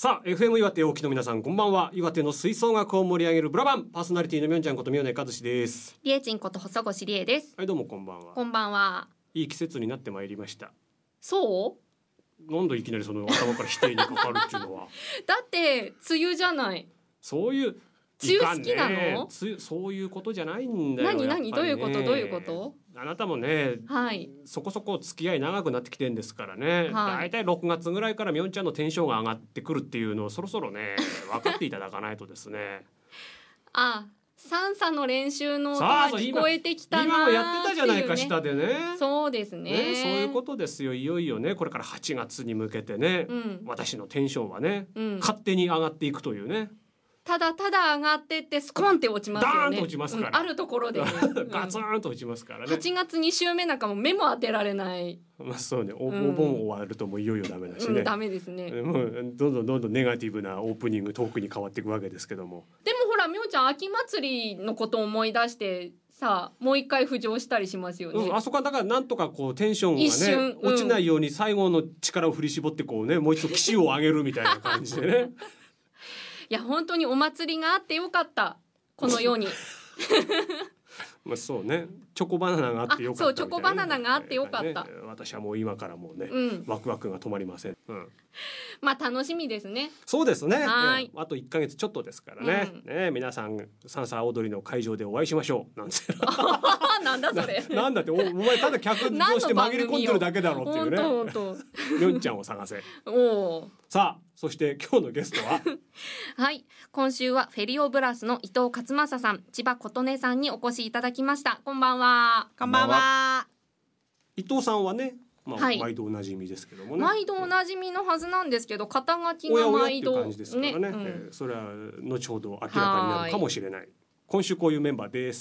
さあ FM 岩手お聞きの皆さんこんばんは。岩手の吹奏楽を盛り上げるブラバンパーソナリティのみょんちゃんこと宮根和志です。 りえちんこと細越りえです。 はい、どうもこんばんは。 こんばんは。 いい季節になってまいりました。 そうなんでいきなりその頭から否定にかかるっていうのはだって梅雨じゃない。 そういう梅雨好きなの？ そういうことじゃないんだよ。 何どういうことどういうこと？ あなたもね、 はい、 そこそこ付き合い長くなってきてんですからね、 はい、 だいたい6月ぐらいからみょんちゃんのテンションが上がってくるっていうのをそろそろね分かっていただかないとですねあ、サンサの練習の音が聞こえてきたなーっていうね。 今もやってたじゃないか下でね。 そうですね。 そういうことですよ。いよいよねこれから8月に向けてね、私のテンションはね、勝手に上がっていくというね。 ただただ上がってってスコンって落ちますよね。 ダーンと落ちますから、 あるところで、ね、 ガツンと落ちますからね。 8月2週目なんかも目も当てられない。 まあそうね、お盆終わるともういよいよダメだしね、 ダメですね。 もうどんどんネガティブなオープニングトークに変わっていくわけですけども。 でもほらみょうちゃん秋祭りのことを思い出してさあもう一回浮上したりしますよね。 あそこはだからなんとかこうテンションがね、落ちないように最後の力を振り絞ってこうねもう一度騎士を上げるみたいな感じでねいや本当にお祭りがあってよかったこのようにまあそうね、チョコバナナがあってよかったみたいな、ね、 そうチョコバナナがあってよかった、 私はもう今からもうね、ワクワクが止まりません、 まあ楽しみですね。 そうですね。 はい、 あと1ヶ月ちょっとですからね、皆さんサンサ踊りの会場でお会いしましょうなんてなんだそれなんだってお前ただ客として紛れ込んでるだけだろうっていうね。 本当みょんちゃんを探せ。さあそして今日のゲストははい、今週はフェリオブラスの伊藤勝正さん、千葉琴音さんにお越しいただきました。こんばんは。 こんばんは。 伊藤さんはね、毎度おなじみですけどもね。 毎度おなじみのはずなんですけど、肩書きが毎度おやおやっていう感じですからね。それは後ほど明らかになるかもしれない。今週こういうメンバーです。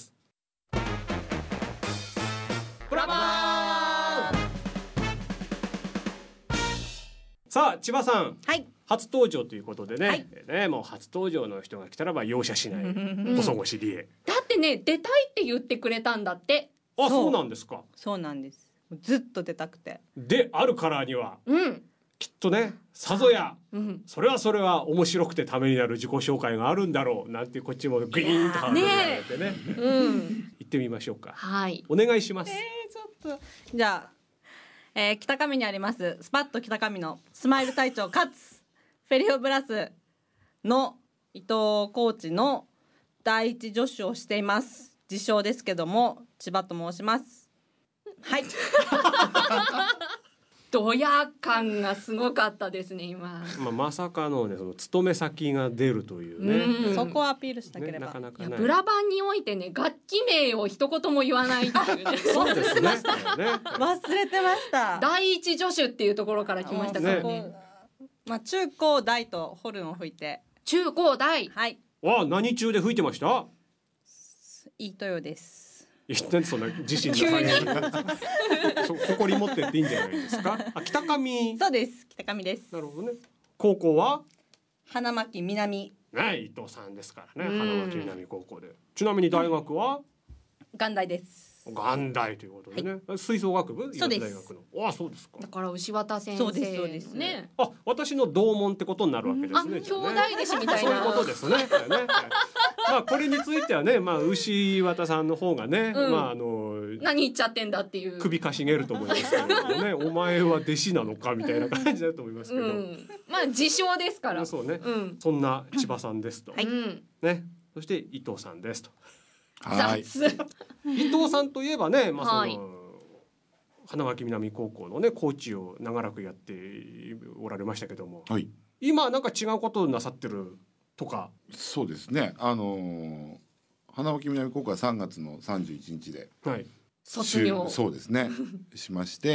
ブラボー。さあ千葉さん、 はい、 初登場ということでね、もう初登場の人が来たらば容赦しない細越理恵。 だってね出たいって言ってくれたんだって。 あ、そうなんですか。 そうなんです。ずっと出たくて。 であるからには、きっとねさぞや、それは面白くてためになる自己紹介があるんだろうなんてこっちもグイーンとハードルが上げてね、行ってみましょうか。 はい、 お願いします。 ちょっとじゃあ。北上にありますスパッと北上のスマイル隊長かつフェリオブラスの伊藤コーチの第一助手をしています。自称ですけども千葉と申します。はいドヤ感がすごかったですね今。 まさかのねその勤め先が出るというね、 そこをアピールしたければ、 なかなかない。 ブラバンにおいてね楽器名を一言も言わないっていうねそうですね忘れてました。 第一助手っていうところから来ましたからね。 中高大とホルンを吹いて。 中高大、 はい。 何中で吹いてました？ いいとよです。 何そんな自信の誇り持ってっていいんじゃないですか。北上。 そうです、北上です。 なるほどね。高校は花巻南ね、伊藤さんですからね。花巻南高校で。ちなみに大学は元大です。 元大ということでね、吹奏楽部そうです。 大学の。そうですか。 だから牛綿先生ですね。 私の同門ってことになるわけですね。 兄弟弟子みたいな。 そういうことですね。これについてはね、牛綿さんの方がね、 何言っちゃってんだっていう首かしげると思いますけどね。お前は弟子なのかみたいな感じだと思いますけど、 自称ですから。 そうね、そんな千葉さんですと、ね、そして伊藤さんですと。 はい、 伊藤さんといえばね、花巻南高校のねコーチを長らくやっておられましたけども、今なんか違うことをなさってるとか。 そうですね、花巻南高校は3月の31日で、 卒業、 そうですねしまして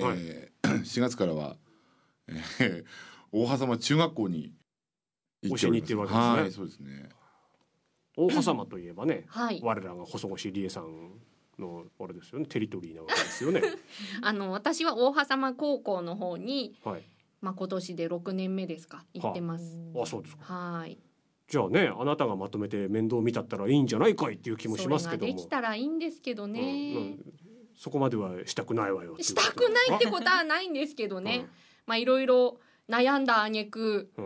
、4月からは、大狭間中学校に教えに行ってるわけですね。 そうですね。 大狭間といえばね、我らが細越理恵さんのあれですよね、テリトリーなわけですよね。 私は大狭間高校の方に、今年で6年目ですか行ってます。 そうですか。じゃあね、あなたがまとめて面倒見たったらいいんじゃないかいっていう気もしますけども。 それができたらいいんですけどね、 そこまではしたくないわよ。 したくないってことはないんですけどね、いろいろ悩んだ挙句、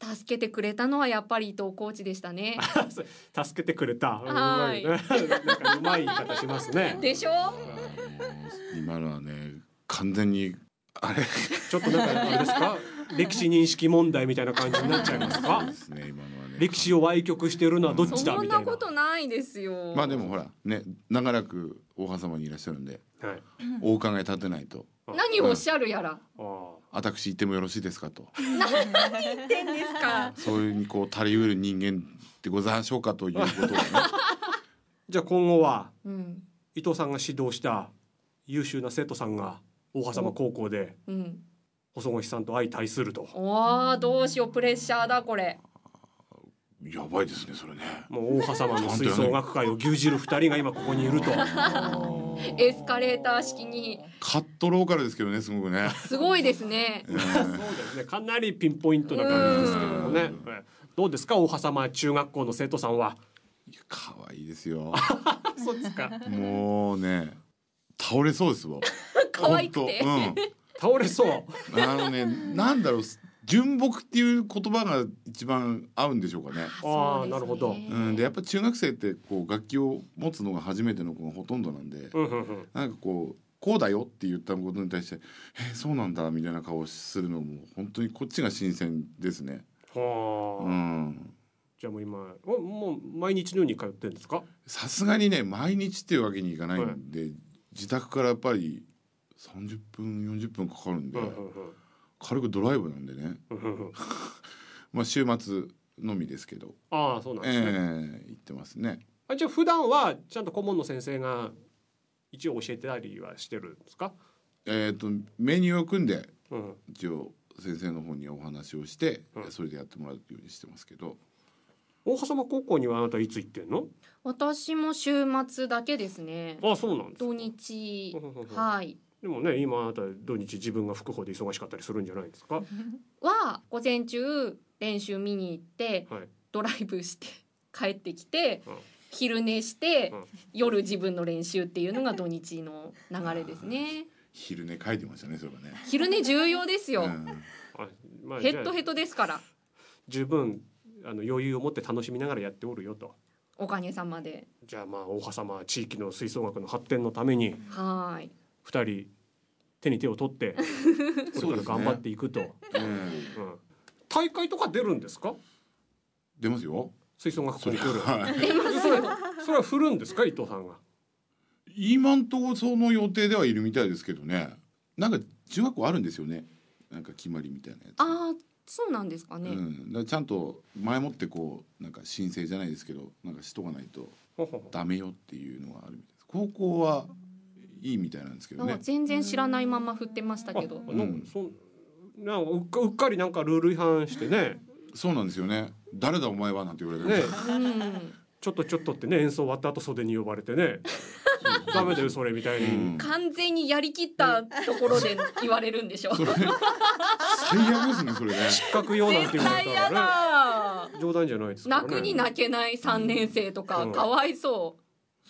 助けてくれたのはやっぱり伊藤コーチでしたね。 助けてくれた。 はい。 なんかうまい言い方しますね。 でしょ。 今のはね、完全にあれちょっとなんかあれですか、歴史認識問題みたいな感じになっちゃいますか。 ですね、今のはね。 歴史を歪曲してるのはどっちだみたいな。 そんなことないですよ。 まあでもほらね、長らく大羽様にいらっしゃるんで、はい、お考え立てないと。 何をおっしゃるやら。 私言ってもよろしいですかと。 何言ってんですか。 そういうにこう足りうる人間でございましょうかということでね。 じゃあ今後は、伊藤さんが指導した優秀な生徒さんが大羽様高校で、細越さんと相対すると。 おー、どうしよう、プレッシャーだこれ。 やばいですねそれね。 もう大羽様の吹奏楽界を牛耳る2人が今ここにいると。 エスカレーター式に。 カットローカルですけどね、すごくね。 すごいですね。 そうですね、かなりピンポイントな感じですけどもね。どうですか大羽様中学校の生徒さんは。 可愛いですよ。 そうですか。 もうね、倒れそうですわ。 可愛くて、 倒れそう。 なんだろう、純朴っていう言葉が一番合うんでしょうかね。 ああ、なるほど。 でやっぱ中学生ってこう楽器を持つのが初めての子がほとんどなんで、なんかこうだよって言ったことに対してそうなんだみたいな顔をするのも本当にこっちが新鮮ですね。 はあ。じゃあもう今もう毎日のように通ってるんですか。 さすがにね毎日っていうわけにいかないんで、自宅からやっぱり30分40分かかるんで、軽くドライブなんでね。まあ週末のみですけど。 ああ、そうなんですね。 行ってますね。 じゃあ普段はちゃんと顧問の先生が一応教えてたりはしてるんですか。 メニューを組んで、一応先生の方にお話をして、それでやってもらうようにしてますけど。 大羽様高校にはあなたいつ行ってんの。 私も週末だけですね。 あ、そうなんですか。 土日。はい。 でもね、今あなた土日自分が吹く方で忙しかったりするんじゃないですか。 は午前中練習見に行って、ドライブして帰ってきて、昼寝して、夜自分の練習っていうのが土日の流れですね。 昼寝書いてましたね、それはね。 昼寝重要ですよ。ヘッドヘッドですから。 十分余裕を持って楽しみながらやっておるよと。 おかげさまで。 じゃあまあ大羽様地域の吹奏楽の発展のために。2人手に手を取ってこれから頑張っていくと。大会とか出るんですか。 出ますよ。 吹奏楽コンクール。出ますよ。それは振るんですか伊藤さんが。 今んとこその予定ではいるみたいですけどね。なんか中学校あるんですよね。なんか決まりみたいなやつ。 ああ、そうなんですかね。 だからちゃんと前もってこうなんか申請じゃないですけどなんかしとかないとダメよっていうのがあるみたいです。高校はいいみたいなんですけどね。 全然知らないまま振ってましたけど。 なんかうっかりなんかルール違反してね。 そうなんですよね。誰だお前はなんて言われてね。 ちょっとってね、演奏終わった後袖に呼ばれてね。ダメだよそれみたいに。 完全にやりきったところで言われるんでしょ。 最悪ですねそれね。 失格よなんて言われたらね。冗談じゃないですからね。 泣くに泣けない3年生とかかわいそう。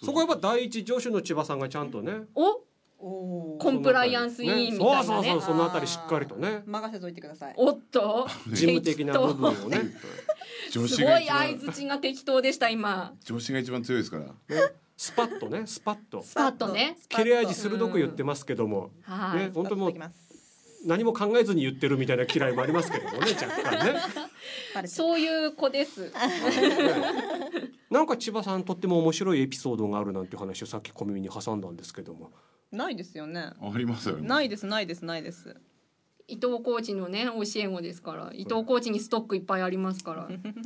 そこはやっぱ第一助手の千葉さんがちゃんとね。 コンプライアンス委員みたいなね。 そうそのあたりしっかりとね。 任せといてください。 おっと。 事務的な部分をね。 すごい相槌が適当でした今。 上司が一番強いですから。 スパッとね、スパッとね。 切れ味鋭く言ってますけども、ね、本当もう何も考えずに言ってるみたいな嫌いもありますけどもね、若干ね。 そういう子です。 なんか千葉さんとっても面白いエピソードがあるなんて話をさっき小耳に挟んだんですけども。 ないですよね。 ありますよね。 ないです。 伊藤コーチのね教え子ですから、伊藤コーチにストックいっぱいありますから。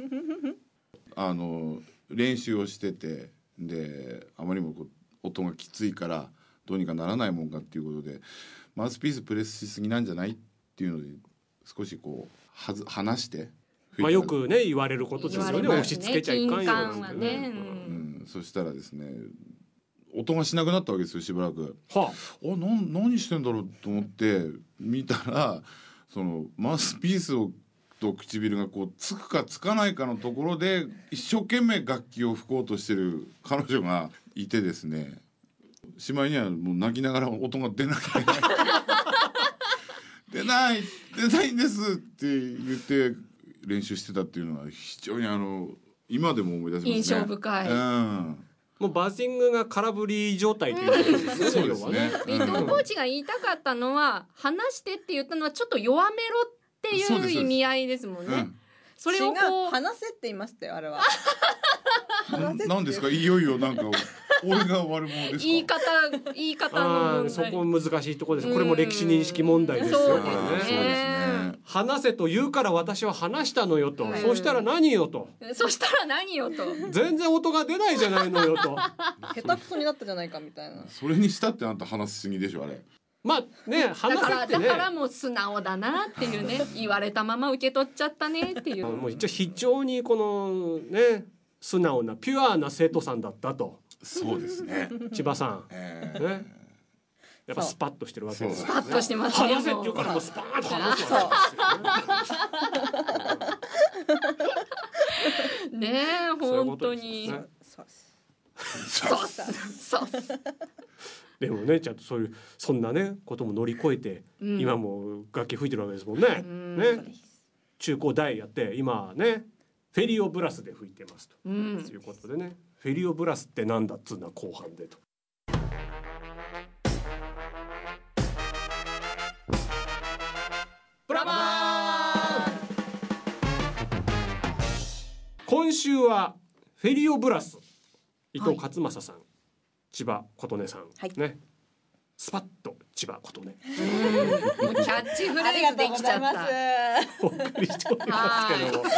練習をしててであまりにも音がきついからどうにかならないもんかっていうことでマウスピースプレスしすぎなんじゃないっていうので少しこう離して。 まあよくね言われることですよね。押し付けちゃいかんよなんてね。 そしたらですね。音がしなくなったわけですよしばらく。何してんだろうと思って見たらそのマウスピースと唇がこうつくかつかないかのところで一生懸命楽器を吹こうとしてる彼女がいてですね、しまいにはもう泣きながら音が出ない出ないんですって言って練習してたっていうのは非常に今でも思い出しますね。 印象深い。 もうバッティングが空振り状態ということですね。 そうですね。 伊藤コーチが言いたかったのは、話してって言ったのはちょっと弱めろっていう意味合いですもんね。それをこう話せって言いましたよ、あれは。 なんですか、いよいよなんか俺が悪者ですか。 言い方の問題。 そこ難しいところです。これも歴史認識問題ですよ。 そうこれね。 ですね。 話せと言うから私は話したのよと。そうしたら何よと。 そしたら何よと。 全然音が出ないじゃないのよと。 下手くそになったじゃないかみたいな。 それにしたってあんた話しすぎでしょあれ。 まあね、話せってね。 だからもう素直だなっていうね、言われたまま受け取っちゃったねっていう。 もう一応非常にこのね、素直なピュアな生徒さんだったと。 そうですね。 千葉さん。ね。やっぱスパッとしてるわけです。 スパッとしてますね。 話せって言うからもうスパーッと話すわけですよね。 ねえ、本当に。そう。 でもね、ちゃんとそんなねことも乗り越えて、今も楽器吹いてるわけですもんね。ね。中高大やって今ねフェリオブラスで吹いてますということでね。フェリオブラスってなんだっつうのは後半でと。ブラボー。今週はフェリオブラス伊藤勝正さん、千葉琴音さん、ね、スパッと千葉琴音。 もうキャッチフレーズできちゃった。 お送りしておりますけども。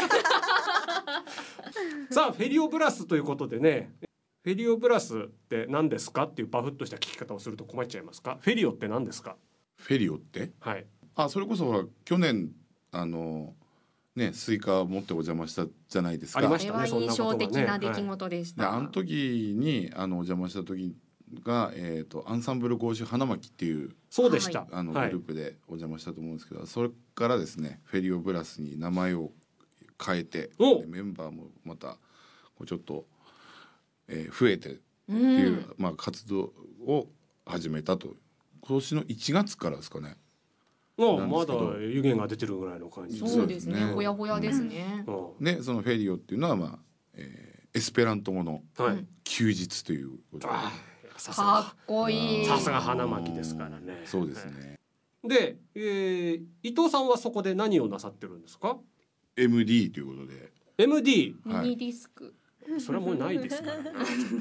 さあフェリオブラスということでね、フェリオブラスって何ですかっていうバフッとした聞き方をすると困っちゃいますか。フェリオって何ですか。 フェリオって、 はい、 それこそほら去年ねスイカ持ってお邪魔したじゃないですか。 ありましたね。 これは印象的な出来事でした。 あの時にお邪魔した時が、アンサンブル合衆花巻っていうそうでした、 グループでお邪魔したと思うんですけど、それからですねフェリオブラスに名前を変えて、メンバーもまたちょっと、増えてっていう、活動を始めたと。今年の1月からですかね。 まだ湯気が出てるぐらいの感じ。 そうですね。ほやほやですね。 でそのフェリオっていうのはエスペラント語の休日ということで、 かっこいい。 さすが花巻ですからね。 そうですね。 で、伊藤さんはそこで何をなさってるんですか。 MD ということで。 MD、 ミニディスク。 それはもうないですからね。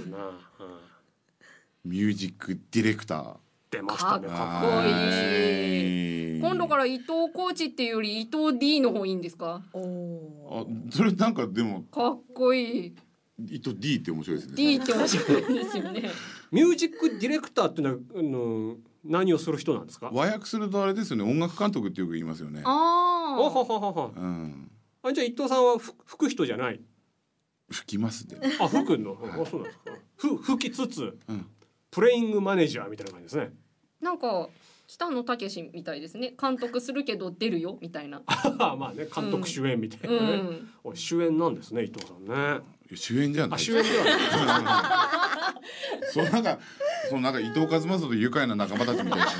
ミュージックディレクター。 出ましたね。 かっこいい。今度から伊藤コーチっていうより伊藤 D の方いいんですか。 それなんかでもかっこいい。 伊藤 D って面白いですね。 D って面白いですよね。 ミュージックディレクターっていうのは何をする人なんですか。 和訳するとあれですよね、音楽監督ってよく言いますよね。 じゃあ伊藤さんは吹く人じゃない。 吹きますね。 吹くの。そうなんですか。吹きつつ、プレイングマネージャーみたいな感じですね。 なんか北野武みたいですね。監督するけど出るよみたいな。 まあね、監督主演みたいなね。主演なんですね、伊藤さんね。 主演じゃない。 主演ではない。 そうなんか伊藤和正と愉快な仲間たちみたいな。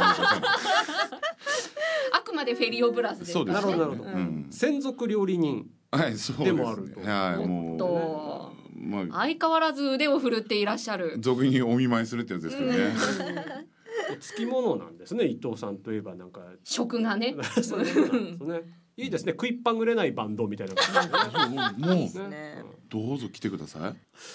あくまでフェリオブラスです。 なるほどなるほど。専属料理人でもあると。 もう相変わらず腕を振るっていらっしゃる。 俗にお見舞いするってやつですけどね。 つきものなんですね、伊藤さんといえばなんか食がね。 そうなんですね。いいですね、食いっぱぐれないバンドみたいな感じで。 もうどうぞ来てください。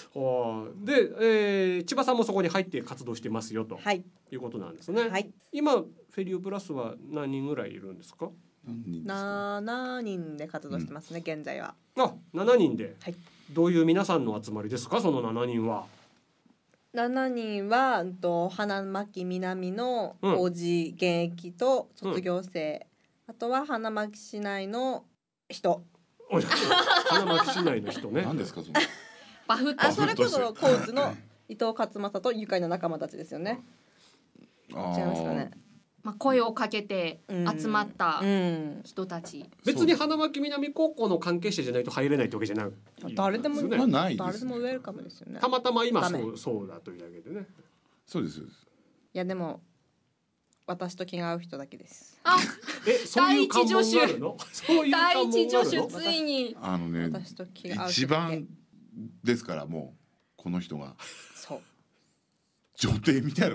で、千葉さんもそこに入って活動してますよと、いうことなんですね。今フェリオブラスは何人ぐらいいるんですか。 7人で活動してますね、現在は。 7人で、どういう皆さんの集まりですか、その7人は。 7人は花巻南の OG 現役と卒業生、あとは花巻市内の人。 花巻市内の人ね。 何ですかそのバフッと。 それこそコーチの伊藤勝正と愉快な仲間たちですよね。違いますかね。 声をかけて集まった人たち。 別に花巻南高校の関係者じゃないと入れないってわけじゃない。 誰でもウェルカムですよね。 たまたま今そうだというだけでね。 そうです。 いやでも私と気が合う人だけです。 あ、 そういう関門があるの？そういう関門があるの？ 第一助手ついに。 私と気が合う人一番ですから、もうこの人がそう女帝みたいな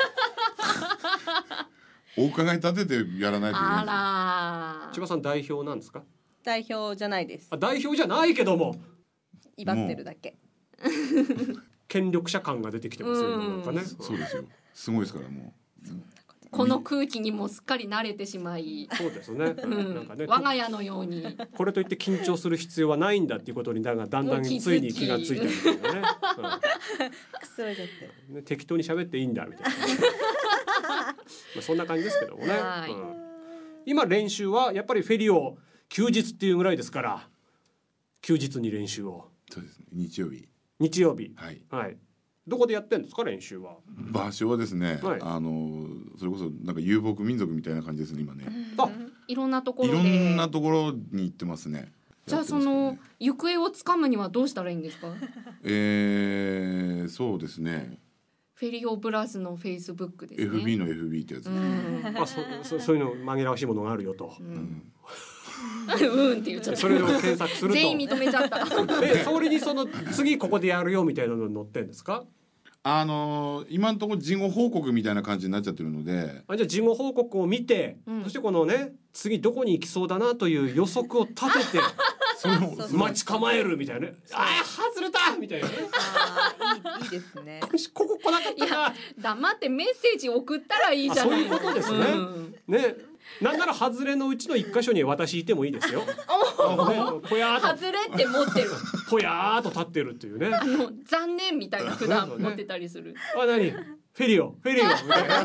お伺い立ててやらないといけない。 あら。 千葉さん代表なんですか？ 代表じゃないです。 代表じゃないけども威張ってるだけ。 権力者感が出てきてますよ、なんかね。 そうですよ。すごいですからもう。 この空気にもすっかり慣れてしまい、 そうですね。なんかね、 我が家のように。 これといって緊張する必要はないんだっていうことにだんだんついに気がついたみたいなね。 くすられちゃってね、適当に喋っていいんだみたいな。まあそんな感じですけどもね。今練習はやっぱりフェリオ休日っていうぐらいですから、休日に練習を。 そうですね。日曜日。 日曜日。 はい。 はい。どこでやってんですか、練習は？ 場所はですね、 はい、 それこそなんか遊牧民族みたいな感じですね今ね。 いろんなところで。 いろんなところに行ってますね。 じゃあその行方をつかむにはどうしたらいいんですか？ そうですね。 フェリオブラスのフェイスブックですね。 FB の FB ってやつですね。 そういうの紛らわしいものがあるよと。 って言っちゃった。 それを検索すると全員認めちゃった。 それにその次ここでやるよみたいなの載ってんですか？ 今のところ事後報告みたいな感じになっちゃってるので、 じゃあ事後報告を見て、そしてこのね次どこに行きそうだなという予測を立ててそれを待ち構えるみたいなね。外れたみたいなね。 いいですね。 ここ来なかったな。 黙ってメッセージ送ったらいいじゃない。 そういうことですね。ね。なんなら外れのうちの一箇所に私いてもいいですよ。ぽやーと外れって持ってる。 ぽやーと立ってるっていうね。 残念みたいな札持ってたりする。 何？フェリオみたいな。違うよ。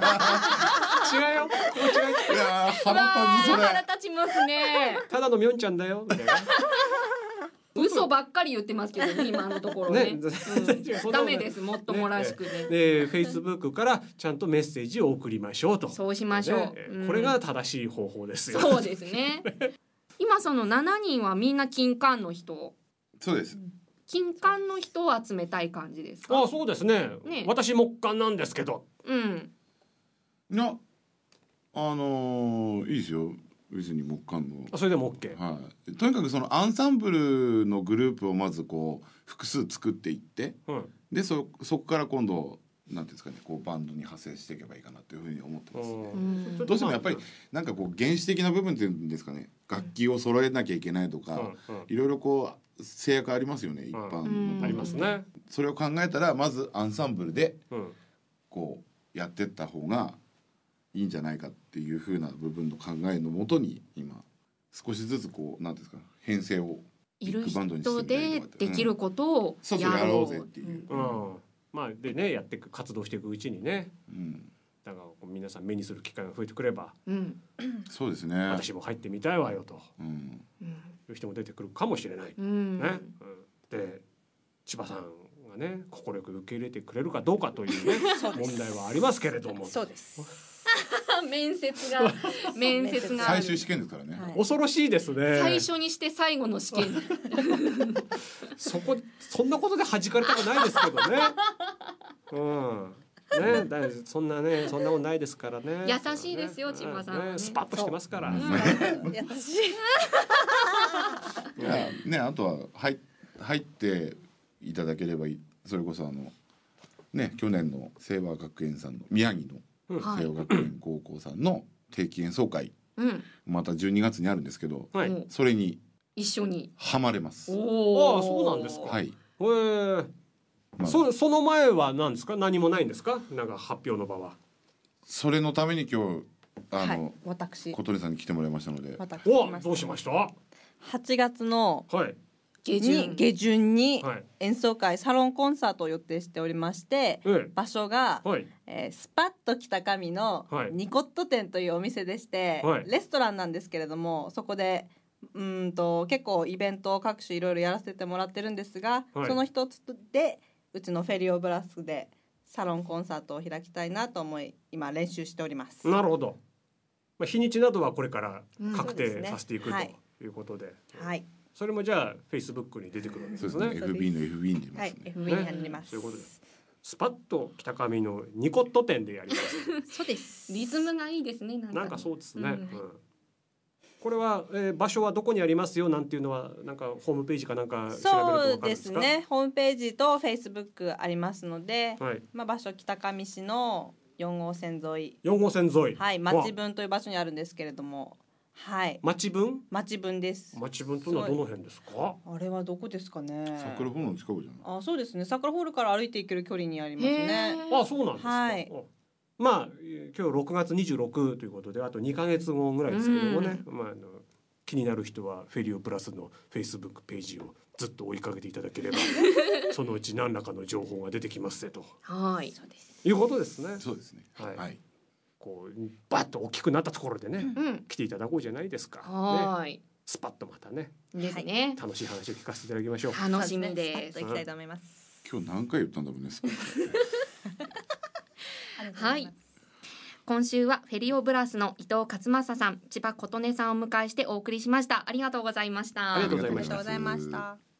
違う。 いや腹立つそれ。 腹立ちますね。 ただのみょんちゃんだよみたいな。 嘘ばっかり言ってますけどね、今のところね。ダメです、もっともらしくね。 で、Facebook からちゃんとメッセージを送りましょうと。 そうしましょう。これが正しい方法ですよ。 そうですね。今その7人はみんな金管の人。 そうです。 金管の人を集めたい感じですか？ そうですね。私木管なんですけど。 いや、いいですよ。別に木管の。 それでも OK。 はい。とにかくそのアンサンブルのグループをまずこう複数作っていって、でそこから今度なんていうんですかね、こうバンドに派生していけばいいかなというふうに思ってますね。どうしてもやっぱりなんかこう原始的な部分っていうんですかね、楽器を揃えなきゃいけないとか、いろいろこう制約ありますよね、一般の。 ありますね。 それを考えたらまずアンサンブルでこうやってった方がいいんじゃないかっていう風な部分の考えのもとに今少しずつこうなんですか、編成をビッグバンドにしてみたいな。いる人でできることをやろうぜっていう。 まあでね、やっていく活動していくうちにね。だから皆さん目にする機会が増えてくれば、 そうですね。 私も入ってみたいわよという人も出てくるかもしれない。ね。で千葉さんがね快く受け入れてくれるかどうかというね問題はありますけれども。 そうです。 面接が最終試験ですからね。 恐ろしいですね。 最初にして最後の試験。 そんなことで弾かれたくないですけどね。ね、そんなことないですからね。 優しいですよ、千葉さん。 スパッとしてますから。 優しい。ね、あとは入っていただければいい。それこそね、去年の清和学園さんの宮城の清和学園高校さんの定期演奏会、また12月にあるんですけど、それに一緒にハマれます。 そうなんですか。 はい。 その前は何ですか？何もないんですか？なんか発表の場は。それのために今日私小鳥さんに来てもらいましたので。 どうしました？ 8月の下旬に演奏会、サロンコンサートを予定しておりまして、場所が、スパッと北上のニコット店というお店でして、レストランなんですけれども、そこで結構イベントを各種いろいろやらせてもらってるんですが、その一つでうちのフェリオブラスでサロンコンサートを開きたいなと思い、今練習しております。 なるほど。日にちなどはこれから確定させていくということで、それもじゃあ Facebook に出てくるんですね。 FB の FB に出ますね。 FB に入ります。 そういうことです。 スパッと北上のニコット店でやりますそうです。リズムがいいですね。 なんかそうですね、これは、場所はどこにありますよなんていうのはなんかホームページかなんか調べると分かるんですか？ そうですね、ホームページとフェイスブックありますので、場所北上市の4号線沿い、 4号線沿い、 はい、町分という場所にあるんですけれども、はい、 町分です。 町分というのはどの辺ですか？ あれはどこですかね。 桜ホールの近くじゃない？ あ、そうですね、桜ホールから歩いていける距離にありますね。 あ、そうなんですか。はい、まあ今日6月26ということであと2ヶ月後ぐらいですけどもね、気になる人はフェリオプラスのフェイスブックページをずっと追いかけていただければそのうち何らかの情報が出てきますぜと、 はい、そうです。 いうことですね。 そうですね。はい。 こうバッと大きくなったところでね、来ていただこうじゃないですか。 はい。 スパッとまたね。 ですね。 楽しい話を聞かせていただきましょう。 楽しみです。 スパッと行きたいと思います。 今日何回言ったんだろうね。 はい。今週はフェリオブラスの伊藤勝正さん、千葉琴音さんをお迎えしてお送りしました。ありがとうございました。 ありがとうございました。